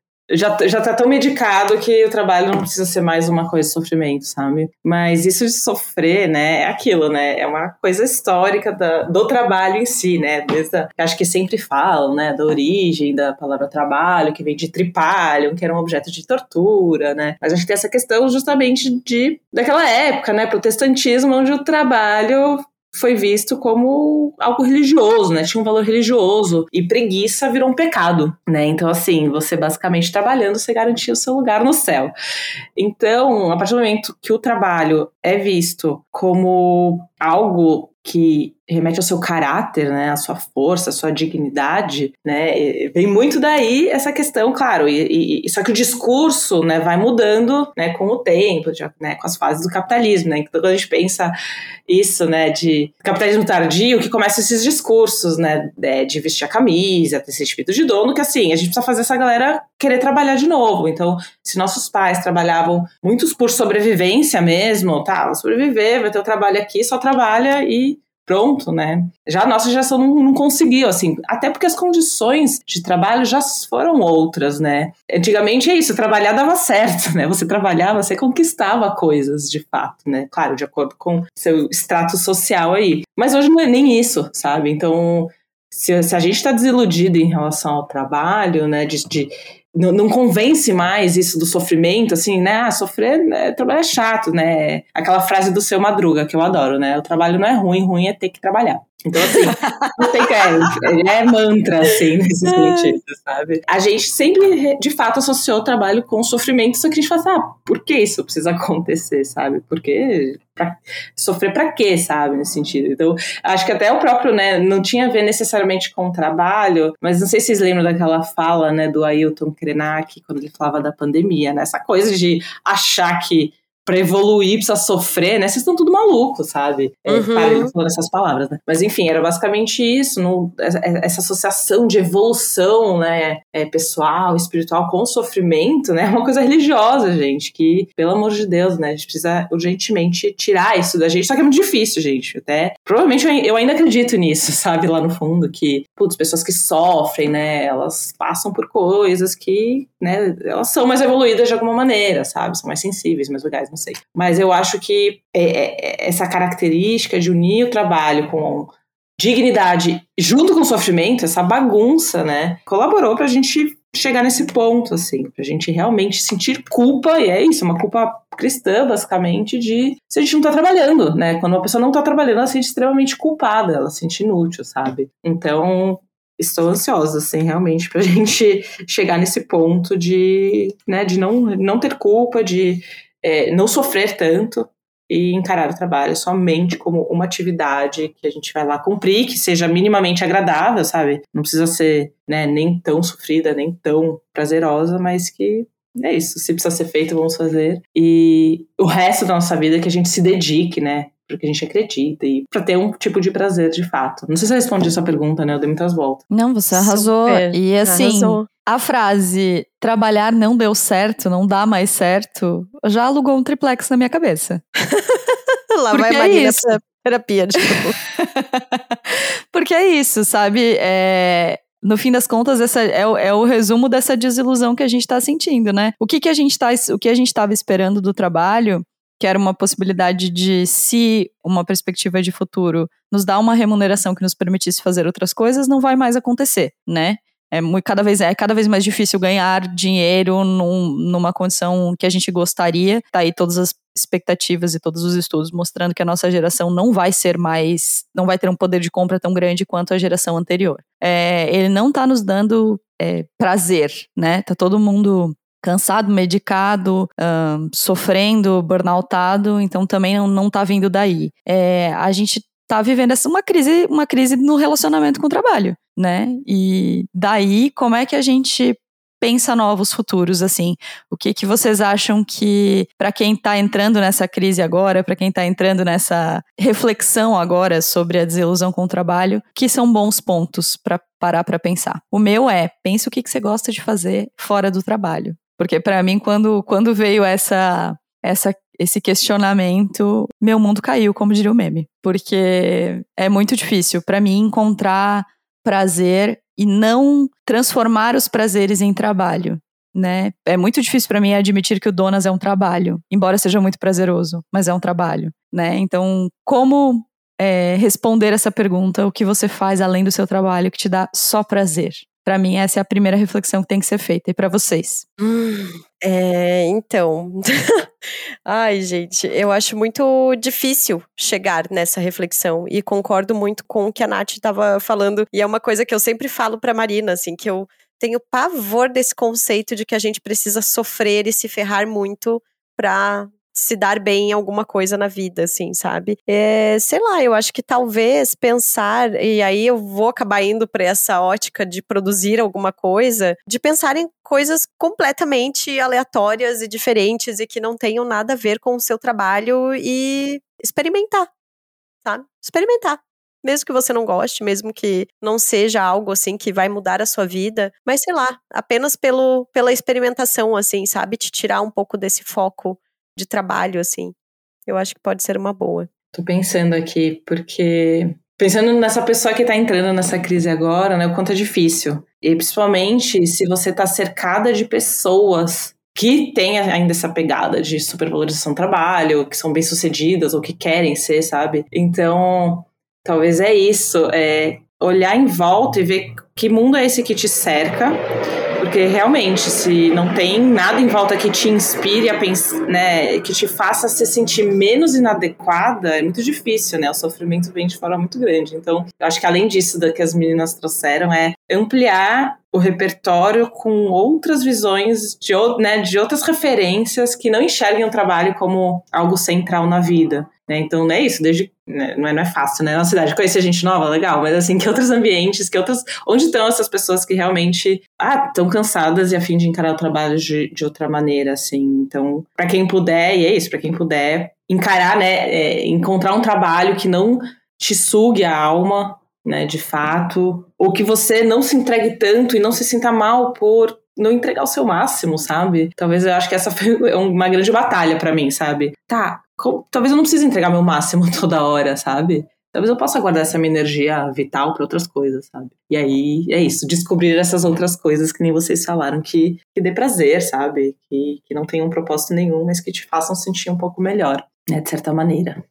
já tá tão medicado que o trabalho não precisa ser mais uma coisa de sofrimento, sabe? Mas isso de sofrer, né, é aquilo, né, é uma coisa histórica do trabalho em si, né, acho que sempre falam, né, da origem da palavra trabalho, que vem de tripalium, que era um objeto de tortura, né, mas acho que tem essa questão justamente daquela época, né, protestantismo, onde o trabalho foi visto como algo religioso, né? Tinha um valor religioso. E preguiça virou um pecado, né? Então, assim, você basicamente trabalhando, você garantia o seu lugar no céu. Então, a partir do momento que o trabalho é visto como algo que remete ao seu caráter, né, a sua força, a sua dignidade, né, vem muito daí essa questão, claro, só que o discurso, né, vai mudando, né, com o tempo, né, com as fases do capitalismo, né, então quando a gente pensa isso, né, de capitalismo tardio, que começa esses discursos, né, de vestir a camisa, ter esse espírito de dono, que assim, a gente precisa fazer essa galera querer trabalhar de novo. Então, se nossos pais trabalhavam muitos por sobrevivência mesmo, tá, vou sobreviver, vai ter o trabalho aqui, só trabalha e pronto, né? Já a nossa geração não conseguiu, assim, até porque as condições de trabalho já foram outras, né? Antigamente é isso, trabalhar dava certo, né? Você trabalhava, você conquistava coisas, de fato, né? Claro, de acordo com seu extrato social aí. Mas hoje não é nem isso, sabe? Então, se a gente está desiludido em relação ao trabalho, né, não convence mais isso do sofrimento, assim, né? Sofrer, né, trabalhar é chato, né? Aquela frase do Seu Madruga, que eu adoro, né? O trabalho não é ruim, ruim é ter que trabalhar. Então, assim, não tem que é mantra, assim, nesse sentido, sabe? A gente sempre, de fato, associou o trabalho com o sofrimento, só que a gente fala assim, por que isso precisa acontecer, sabe? Porque sofrer pra quê, sabe? Nesse sentido. Então, acho que até o próprio, né, não tinha a ver necessariamente com o trabalho, mas não sei se vocês lembram daquela fala, né, do Ailton Krenak, quando ele falava da pandemia, né? Essa coisa de achar que pra evoluir precisa sofrer, né? Vocês estão tudo malucos, sabe? Para de falar essas palavras, né? Mas enfim, era basicamente isso, essa associação de evolução, né? Pessoal, espiritual com o sofrimento, né? É uma coisa religiosa, gente, que, pelo amor de Deus, né? A gente precisa urgentemente tirar isso da gente, só que é muito difícil, gente. Até, provavelmente eu ainda acredito nisso, sabe? Lá no fundo, que, putz, pessoas que sofrem, né? Elas passam por coisas que, né? Elas são mais evoluídas de alguma maneira, sabe? São mais sensíveis, mais legais, não sei. Mas eu acho que essa característica de unir o trabalho com dignidade junto com o sofrimento, essa bagunça, né, colaborou pra gente chegar nesse ponto, assim, pra gente realmente sentir culpa, e é isso, uma culpa cristã, basicamente, de se a gente não tá trabalhando, né, quando uma pessoa não tá trabalhando, ela se sente extremamente culpada, ela se sente inútil, sabe? Então, estou ansiosa, assim, realmente, pra gente chegar nesse ponto de, né, de não ter culpa, de não sofrer tanto e encarar o trabalho somente como uma atividade que a gente vai lá cumprir, que seja minimamente agradável, sabe? Não precisa ser, né, nem tão sofrida, nem tão prazerosa, mas que é isso, se precisa ser feito, vamos fazer. E o resto da nossa vida que a gente se dedique, né? Porque a gente acredita e pra ter um tipo de prazer de fato. Não sei se eu respondi a sua pergunta, né? Eu dei muitas voltas. Não, você arrasou. Super. E assim, Arrasou. a frase trabalhar não deu certo, não dá mais certo, já alugou um triplex na minha cabeça. Lá Porque vai a é Marina isso. pra terapia, tipo. Porque é isso, sabe? No fim das contas, essa é o resumo dessa desilusão que a gente tá sentindo, né? O que a gente tava esperando do trabalho, que era uma possibilidade de, se uma perspectiva de futuro nos dá uma remuneração que nos permitisse fazer outras coisas, não vai mais acontecer, né? Cada vez mais difícil ganhar dinheiro numa condição que a gente gostaria. Tá aí todas as expectativas e todos os estudos mostrando que a nossa geração não vai ter um poder de compra tão grande quanto a geração anterior. Ele não tá nos dando prazer, né? Tá todo mundo cansado, medicado, sofrendo, burnoutado, então também não tá vindo daí. A gente tá vivendo uma crise no relacionamento com o trabalho, né? E daí, como é que a gente pensa novos futuros, assim? O que vocês acham que, para quem tá entrando nessa crise agora, para quem tá entrando nessa reflexão agora sobre a desilusão com o trabalho, que são bons pontos para parar para pensar? O meu pense o que você gosta de fazer fora do trabalho. Porque para mim, quando veio esse questionamento, meu mundo caiu, como diria o meme. Porque é muito difícil para mim encontrar prazer e não transformar os prazeres em trabalho, né? É muito difícil para mim admitir que o Donas é um trabalho, embora seja muito prazeroso, mas é um trabalho, né? Então, como responder essa pergunta? O que você faz além do seu trabalho que te dá só prazer? Para mim, essa é a primeira reflexão que tem que ser feita. E para vocês? Então. Ai, gente, eu acho muito difícil chegar nessa reflexão. E concordo muito com o que a Nath estava falando. E é uma coisa que eu sempre falo pra Marina, assim, que eu tenho pavor desse conceito de que a gente precisa sofrer e se ferrar muito pra se dar bem em alguma coisa na vida, assim, sabe? Sei lá, eu acho que talvez pensar, e aí eu vou acabar indo pra essa ótica de produzir alguma coisa, de pensar em coisas completamente aleatórias e diferentes e que não tenham nada a ver com o seu trabalho e experimentar, sabe? Experimentar. Mesmo que você não goste, mesmo que não seja algo, assim, que vai mudar a sua vida. Mas, sei lá, apenas pela experimentação, assim, sabe? Te tirar um pouco desse foco de trabalho, assim. Eu acho que pode ser uma boa. Tô pensando aqui, porque... Pensando nessa pessoa que tá entrando nessa crise agora, né? O quanto é difícil. E, principalmente, se você tá cercada de pessoas que têm ainda essa pegada de supervalorização do trabalho, que são bem-sucedidas ou que querem ser, sabe? Então... Talvez é isso, olhar em volta e ver que mundo é esse que te cerca, porque realmente, se não tem nada em volta que te inspire a pensar, né, que te faça se sentir menos inadequada, é muito difícil, né? O sofrimento vem de forma muito grande. Então, eu acho que além disso que as meninas trouxeram, é ampliar o repertório com outras visões de outras referências que não enxerguem o trabalho como algo central na vida. Então, não é isso, não é fácil, né? Na cidade, conhecer gente nova, legal, mas assim, que outros ambientes, onde estão essas pessoas que realmente estão cansadas e a fim de encarar o trabalho de outra maneira, assim. Então, pra quem puder, e é isso, pra quem puder encarar, né, encontrar um trabalho que não te sugue a alma, né, de fato, ou que você não se entregue tanto e não se sinta mal por não entregar o seu máximo, sabe? Talvez eu acho que essa foi uma grande batalha pra mim, sabe? Talvez eu não precise entregar meu máximo toda hora, sabe? Talvez eu possa guardar essa minha energia vital pra outras coisas, sabe? E aí, é isso, descobrir essas outras coisas que nem vocês falaram, que dê prazer, sabe? Que não tenham um propósito nenhum, mas que te façam sentir um pouco melhor, né? De certa maneira.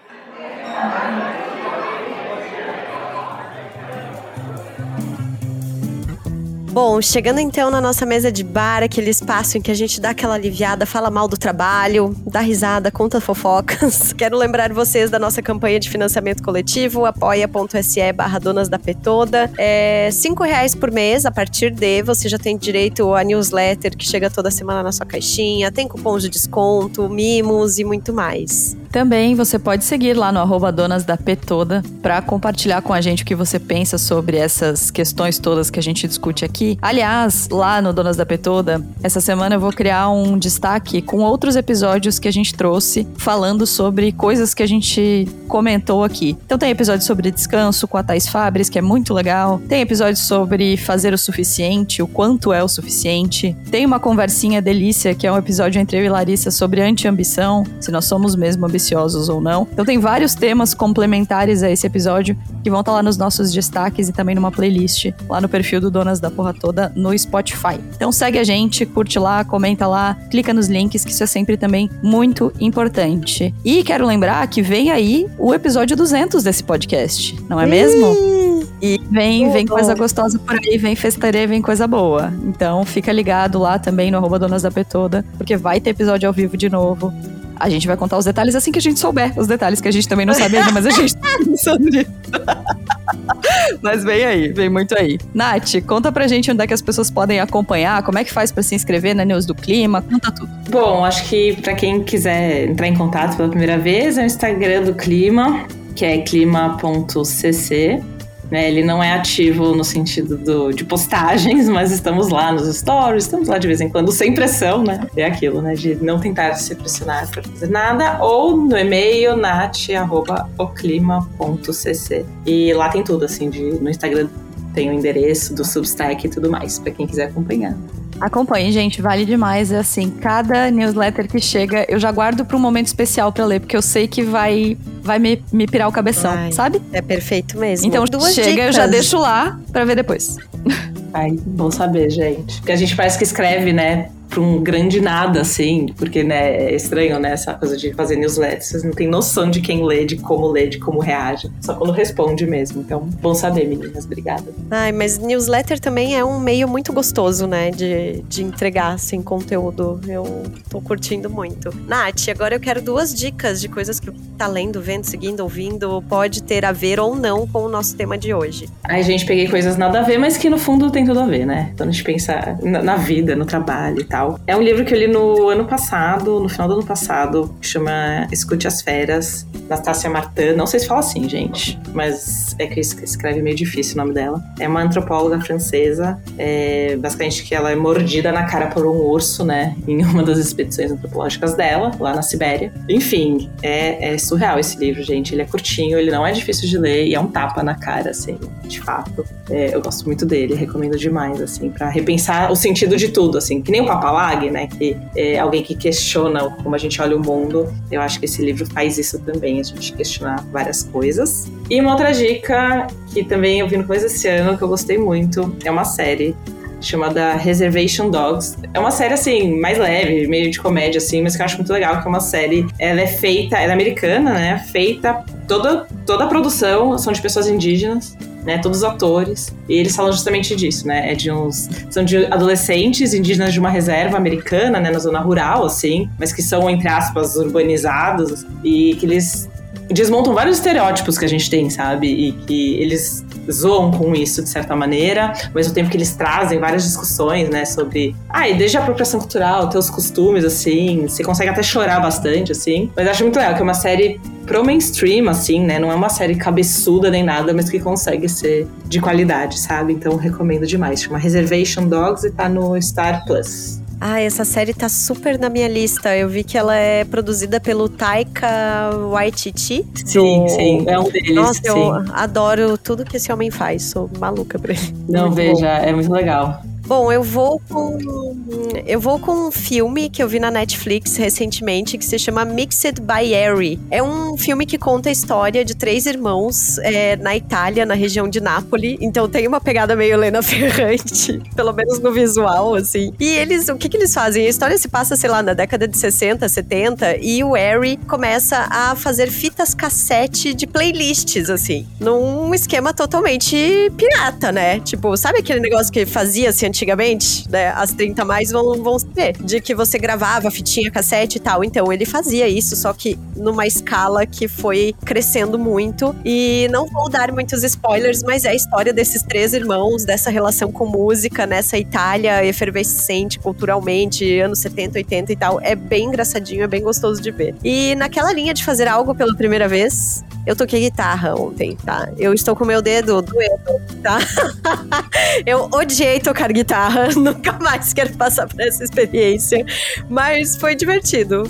Bom, chegando então na nossa mesa de bar, aquele espaço em que a gente dá aquela aliviada, fala mal do trabalho, dá risada, conta fofocas. Quero lembrar vocês da nossa campanha de financiamento coletivo, apoia.se/donasdapetoda. R$5 por mês, a partir de você já tem direito a newsletter que chega toda semana na sua caixinha, tem cupons de desconto, mimos e muito mais. Também você pode seguir lá no @donasdapetoda para compartilhar com a gente o que você pensa sobre essas questões todas que a gente discute aqui. Aliás, lá no Donas da Petoda, essa semana eu vou criar um destaque com outros episódios que a gente trouxe falando sobre coisas que a gente comentou aqui. Então tem episódio sobre descanso com a Thais Fabres, que é muito legal. Tem episódio sobre fazer o suficiente, o quanto é o suficiente. Tem uma conversinha delícia, que é um episódio entre eu e Larissa sobre anti-ambição, se nós somos mesmo ambiciosos ou não. Então tem vários temas complementares a esse episódio que vão estar lá nos nossos destaques e também numa playlist lá no perfil do Donas da Porra Toda no Spotify. Então segue a gente, curte lá, comenta lá, clica nos links, que isso é sempre também muito importante. E quero lembrar que vem aí o episódio 200 desse podcast, não é mesmo? E vem coisa gostosa por aí, vem festarê, vem coisa boa. Então fica ligado lá também no @Donas da Petoda, porque vai ter episódio ao vivo de novo. A gente vai contar os detalhes assim que a gente souber. Os detalhes que a gente também não sabe ainda, mas a gente tá pensando nisso. Mas vem aí, vem muito aí. Nath, conta pra gente onde é que as pessoas podem acompanhar, como é que faz pra se inscrever na News do Clima, conta tudo. Bom, acho que pra quem quiser entrar em contato pela primeira vez, é o Instagram do Clima, que é clima.cc. Ele não é ativo no sentido de postagens, mas estamos lá nos stories, estamos lá de vez em quando, sem pressão, né? É aquilo, né? De não tentar se pressionar para fazer nada. Ou no e-mail, nat@oclima.cc. E lá tem tudo, assim, no Instagram tem o endereço do Substack e tudo mais, para quem quiser acompanhar. Acompanhe, gente, vale demais. É assim, cada newsletter que chega, eu já guardo para um momento especial para ler, porque eu sei que vai me pirar o cabeção, sabe? É perfeito mesmo. Então, chega, eu já deixo lá para ver depois. Ai, bom saber, gente. Porque a gente parece que escreve, né, pra um grande nada, assim, porque, né, é estranho, né, essa coisa de fazer newsletter. Vocês não têm noção de quem lê, de como reage. Só quando responde mesmo. Então, bom saber, meninas. Obrigada. Ai, mas newsletter também é um meio muito gostoso, né, de entregar, assim, conteúdo. Eu tô curtindo muito. Nath, agora eu quero 2 dicas de coisas que tá lendo, vendo, seguindo, ouvindo, pode ter a ver ou não com o nosso tema de hoje. Ai, gente, peguei coisas nada a ver, mas que no fundo tem tudo a ver, né? Então a gente pensa na vida, no trabalho e tal. surreal. É um livro que eu li no final do ano passado, que chama Escute as Feras, Nastassia Martin. Não sei se fala assim, gente, mas é que escreve meio difícil o nome dela. É uma antropóloga francesa, basicamente que ela é mordida na cara por um urso, né, em uma das expedições antropológicas dela, lá na Sibéria. Enfim, é surreal esse livro, gente. Ele é curtinho, ele não é difícil de ler e é um tapa na cara, assim, de fato. Eu gosto muito dele, recomendo demais, assim, pra repensar o sentido de tudo, assim, que nem o Papalag, né, que é alguém que questiona como a gente olha o mundo. Eu acho que esse livro faz isso também, a gente questionar várias coisas. E uma outra dica que também eu vi no começo desse ano, que eu gostei muito, é uma série chamada Reservation Dogs. É uma série, assim, mais leve, meio de comédia, assim, mas que eu acho muito legal, que é uma série, ela é americana, né, feita, toda a produção são de pessoas indígenas, né, todos os atores, e eles falam justamente disso, né, são de adolescentes indígenas de uma reserva americana, né, na zona rural, assim, mas que são, entre aspas, urbanizados, e que eles desmontam vários estereótipos que a gente tem, sabe, e que eles zoam com isso, de certa maneira, ao mesmo tempo que eles trazem várias discussões, né, sobre, e desde a apropriação cultural, teus costumes, assim, você consegue até chorar bastante, assim, mas eu acho muito legal, que é uma série pro mainstream, assim, né, não é uma série cabeçuda nem nada, mas que consegue ser de qualidade, sabe, então recomendo demais, chama Reservation Dogs e tá no Star Plus. Essa série tá super na minha lista. Eu vi que ela é produzida pelo Taika Waititi. Sim, é um deles. Nossa, sim. Eu adoro tudo que esse homem faz. Sou maluca por ele. Não, veja, é muito legal. Bom, eu vou com um filme que eu vi na Netflix recentemente, que se chama Mixed by Harry. É um filme que conta a história de 3 irmãos na Itália, na região de Nápoles. Então tem uma pegada meio Helena Ferrante, pelo menos no visual, assim. E o que eles fazem? A história se passa, sei lá, na década de 60, 70, e o Harry começa a fazer fitas cassete de playlists, assim, num esquema totalmente pirata, né? Tipo, sabe aquele negócio que fazia, assim, antigamente, né, as 30 mais vão ser, de que você gravava fitinha, cassete e tal. Então, ele fazia isso, só que numa escala que foi crescendo muito. E não vou dar muitos spoilers, mas é a história desses 3 irmãos, dessa relação com música, nessa Itália efervescente culturalmente, anos 70, 80 e tal. É bem engraçadinho, é bem gostoso de ver. E naquela linha de fazer algo pela primeira vez, eu toquei guitarra ontem, tá? Eu estou com o meu dedo doendo, tá? Eu odiei tocar guitarra, nunca mais quero passar por essa experiência, mas foi divertido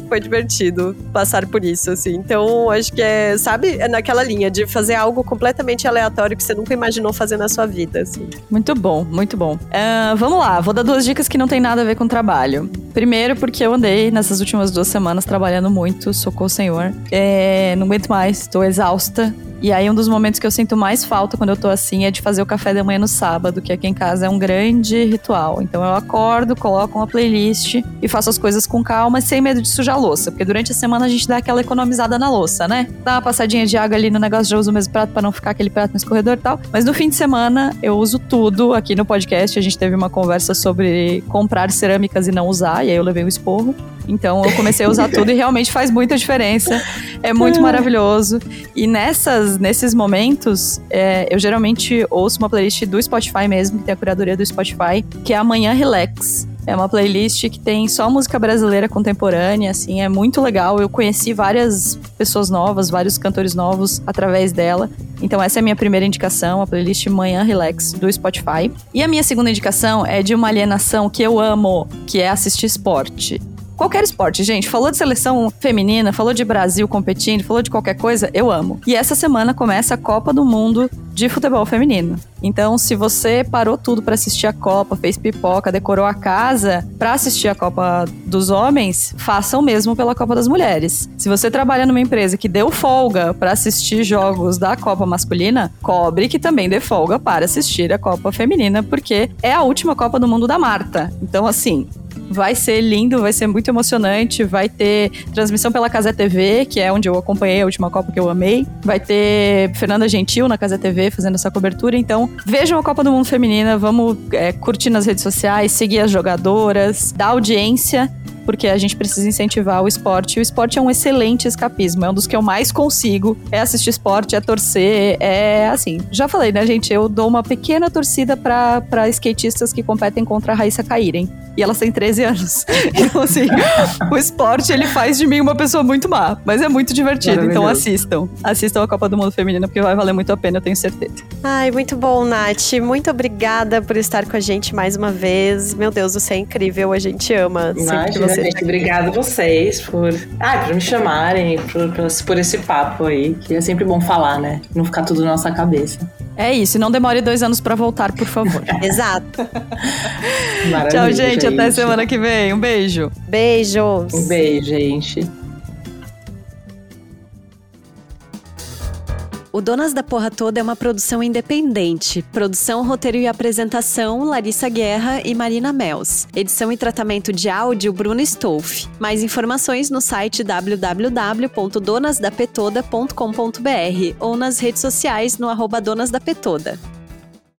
passar por isso, assim. Então, acho que é naquela linha de fazer algo completamente aleatório que você nunca imaginou fazer na sua vida, assim. Muito bom, muito bom. Vamos lá, vou dar 2 dicas que não tem nada a ver com trabalho. Primeiro, porque eu andei nessas últimas 2 semanas trabalhando muito, socorro, Senhor. Não aguento mais, estou exausta. E aí, um dos momentos que eu sinto mais falta quando eu tô assim é de fazer o café da manhã no sábado, que aqui em casa é um grande ritual. Então eu acordo, coloco uma playlist e faço as coisas com calma, sem medo de sujar a louça. Porque durante a semana a gente dá aquela economizada na louça, né? Dá uma passadinha de água ali no negócio, já uso o mesmo prato pra não ficar aquele prato no escorredor e tal. Mas no fim de semana eu uso tudo. Aqui no podcast a gente teve uma conversa sobre comprar cerâmicas e não usar, e aí eu levei um esporro. Então eu comecei a usar tudo e realmente faz muita diferença. É muito maravilhoso. E nesses momentos, eu geralmente ouço uma playlist do Spotify mesmo, que tem a curadoria do Spotify, que é Amanhã Relax. É uma playlist que tem só música brasileira contemporânea, assim, é muito legal. Eu conheci várias pessoas novas, vários cantores novos através dela. Então essa é a minha primeira indicação, a playlist Manhã Relax do Spotify. E a minha segunda indicação é de uma alienação que eu amo, que é assistir esporte. Qualquer esporte, gente. Falou de seleção feminina, falou de Brasil competindo, falou de qualquer coisa, eu amo. E essa semana começa a Copa do Mundo de futebol feminino. Então, se você parou tudo pra assistir a Copa, fez pipoca, decorou a casa pra assistir a Copa dos homens, faça o mesmo pela Copa das mulheres. Se você trabalha numa empresa que deu folga pra assistir jogos da Copa masculina, cobre que também dê folga para assistir a Copa feminina, porque é a última Copa do Mundo da Marta. Então, assim, vai ser lindo, vai ser muito emocionante, vai ter transmissão pela Cazé TV, que é onde eu acompanhei a última Copa que eu amei. Vai ter Fernanda Gentil na Cazé TV fazendo essa cobertura, então vejam a Copa do Mundo Feminina, vamos curtir nas redes sociais, seguir as jogadoras, dar audiência porque a gente precisa incentivar o esporte. E o esporte é um excelente escapismo, é um dos que eu mais consigo. É assistir esporte, é torcer, é assim. Já falei, né, gente? Eu dou uma pequena torcida pra skatistas que competem contra a Raíssa caírem. E elas têm 13 anos. Então, assim, o esporte, ele faz de mim uma pessoa muito má. Mas é muito divertido, então assistam. Assistam a Copa do Mundo Feminina, porque vai valer muito a pena, eu tenho certeza. Ai, muito bom, Nath. Muito obrigada por estar com a gente mais uma vez. Meu Deus, você é incrível, a gente ama. Imagina, gente, obrigada a vocês por me chamarem, por esse papo aí, que é sempre bom falar, né? Não ficar tudo na nossa cabeça. É isso, e não demore 2 anos pra voltar, por favor. Exato. Tchau, gente. Até semana que vem. Um beijo. Beijos. Um beijo, gente. O Donas da Porra Toda é uma produção independente. Produção, roteiro e apresentação, Larissa Guerra e Marina Mels. Edição e tratamento de áudio, Bruno Stolf. Mais informações no site www.donasdapetoda.com.br ou nas redes sociais no @donasdapetoda.